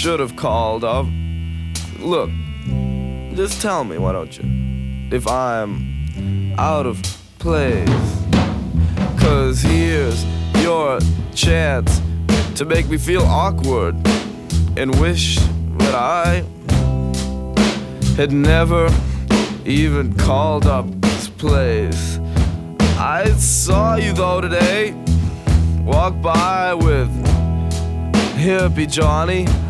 should have called up. Look, just tell me, why don't you, if I'm out of place. 'Cause here's your chance to make me feel awkward and wish that I had never even called up this place. I saw you though today, walk by with hippie Johnny.